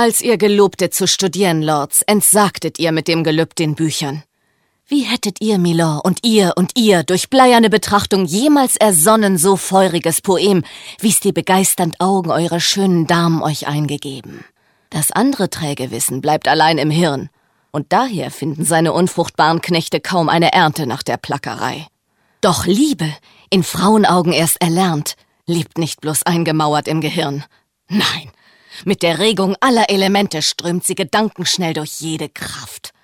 Als ihr gelobtet zu studieren, Lords, entsagtet ihr mit dem Gelübd den Büchern. Wie hättet ihr, Milord, und ihr, durch bleierne Betrachtung jemals ersonnen so feuriges Poem, wie's die begeisternd Augen eurer schönen Damen euch eingegeben? Das andere träge Wissen bleibt allein im Hirn, und daher finden seine unfruchtbaren Knechte kaum eine Ernte nach der Plackerei. Doch Liebe, in Frauenaugen erst erlernt, lebt nicht bloß eingemauert im Gehirn. Nein, mit der Regung aller Elemente strömt sie gedankenschnell durch jede Kraft.